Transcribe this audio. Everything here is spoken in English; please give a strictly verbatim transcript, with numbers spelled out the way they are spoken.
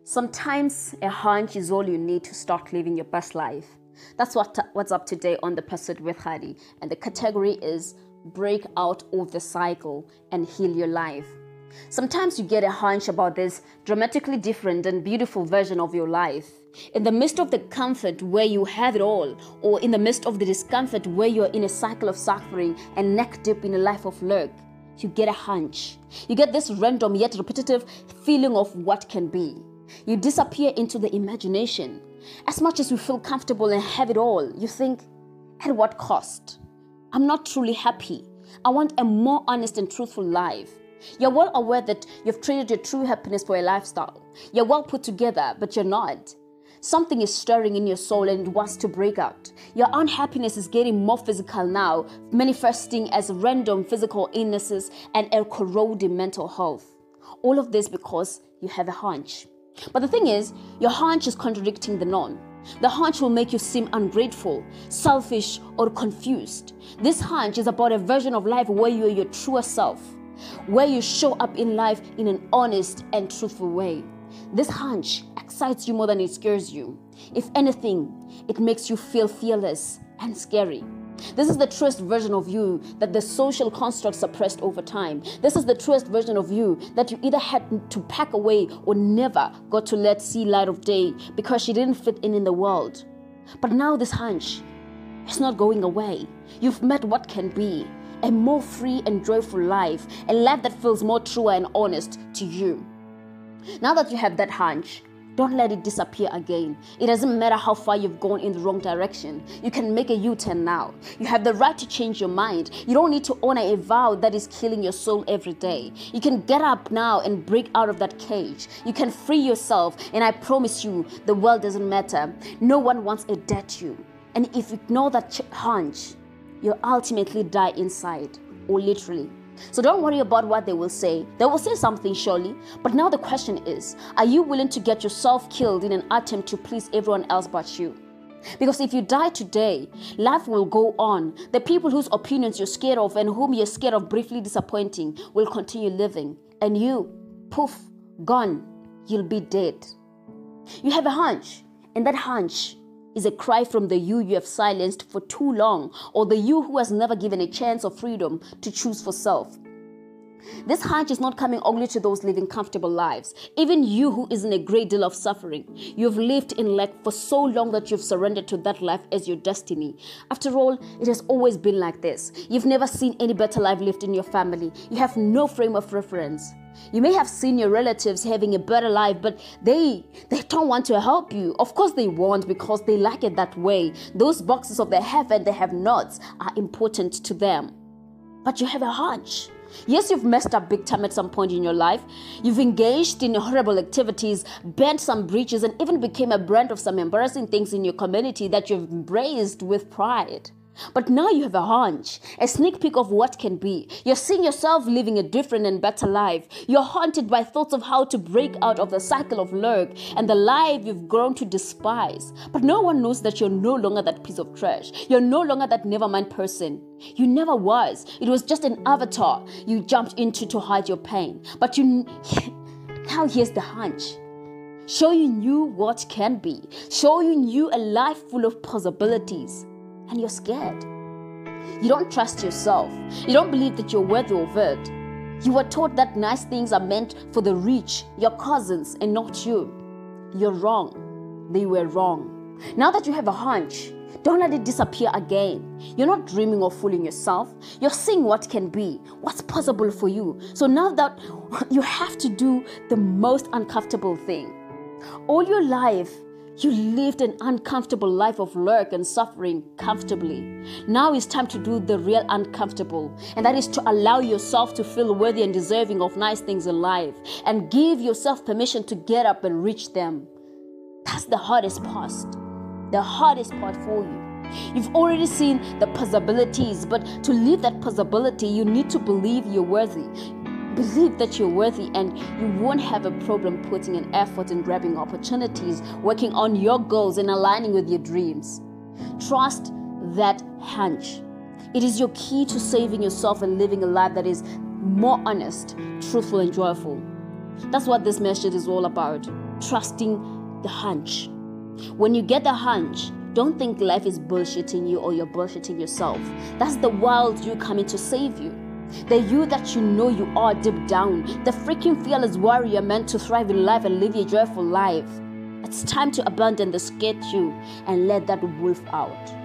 Sometimes a hunch is all you need to start living your best life. That's what what's up today on The Pursuit with Hadi, and the category is break out of the cycle and heal your life. Sometimes you get a hunch about this dramatically different and beautiful version of your life. In the midst of the comfort where you have it all, or in the midst of the discomfort where you're in a cycle of suffering and neck deep in a life of lurk, you get a hunch. You get this random yet repetitive feeling of what can be. You disappear into the imagination. As much as you feel comfortable and have it all, you think, at what cost? I'm not truly happy. I want a more honest and truthful life. You're well aware that you've traded your true happiness for a lifestyle. You're well put together, but you're not. Something is stirring in your soul and it wants to break out. Your unhappiness is getting more physical now, manifesting as random physical illnesses and a corroding mental health. All of this because you have a hunch. But the thing is, your hunch is contradicting the norm. The hunch will make you seem ungrateful, selfish, or confused. This hunch is about a version of life where you are your truer self, where you show up in life in an honest and truthful way. This hunch excites you more than it scares you. If anything, it makes you feel fearless and scary. This is the truest version of you that the social construct suppressed over time. This is the truest version of you that you either had to pack away or never got to let see light of day because she didn't fit in in the world. But now this hunch is not going away. You've met what can be a more free and joyful life, a life that feels more true and honest to you. Now that you have that hunch, don't let it disappear again. It doesn't matter how far you've gone in the wrong direction. You can make a U-turn now. You have the right to change your mind. You don't need to honor a vow that is killing your soul every day. You can get up now and break out of that cage. You can free yourself, and I promise you, the world doesn't matter. No one wants a debt you. And if you ignore that ch- hunch, you'll ultimately die inside, or literally. So don't worry about what they will say. They will say something surely. But now the question is, are you willing to get yourself killed in an attempt to please everyone else but you? Because if you die today, life will go on. The people whose opinions you're scared of and whom you're scared of briefly disappointing will continue living. And you, poof, gone, you'll be dead. You have a hunch, and that hunch is a cry from the you you have silenced for too long, or the you who has never given a chance of freedom to choose for self. This hunch is not coming only to those living comfortable lives. Even you who is in a great deal of suffering. You've lived in lack for so long that you've surrendered to that life as your destiny. After all, it has always been like this. You've never seen any better life lived in your family. You have no frame of reference. You may have seen your relatives having a better life, but they they don't want to help you. Of course they won't, because they like it that way. Those boxes of the have and the have nots are important to them. But you have a hunch. Yes, you've messed up big time at some point in your life. You've engaged in horrible activities, bent some bridges, and even became a brand of some embarrassing things in your community that you've embraced with pride. But now you have a hunch, a sneak peek of what can be. You're seeing yourself living a different and better life. You're haunted by thoughts of how to break out of the cycle of lurk and the life you've grown to despise. But no one knows that you're no longer that piece of trash. You're no longer that nevermind person. You never was. It was just an avatar you jumped into to hide your pain. But you now here's the hunch. Show you knew what can be. Show you knew a life full of possibilities. And you're scared. You don't trust yourself. You don't believe that you're worthy of it. You were taught that nice things are meant for the rich, your cousins, and not you. You're wrong. They were wrong. Now that you have a hunch, don't let it disappear again. You're not dreaming or fooling yourself. You're seeing what can be, what's possible for you. So now that you have to do the most uncomfortable thing. All your life, you lived an uncomfortable life of lurk and suffering comfortably. Now it's time to do the real uncomfortable, and that is to allow yourself to feel worthy and deserving of nice things in life, and give yourself permission to get up and reach them. That's the hardest part, the hardest part for you. You've already seen the possibilities, but to live that possibility, you need to believe you're worthy. Believe that you're worthy, and you won't have a problem putting an effort in grabbing opportunities, working on your goals and aligning with your dreams. Trust that hunch. It is your key to saving yourself and living a life that is more honest, truthful, and joyful. That's what this message is all about. trusting the hunch. When you get the hunch, don't think life is bullshitting you or you're bullshitting yourself. That's the wild you coming to save you. The you that you know you are deep down. The freaking fearless warrior meant to thrive in life and live a joyful life. It's time to abandon the scared you and let that wolf out.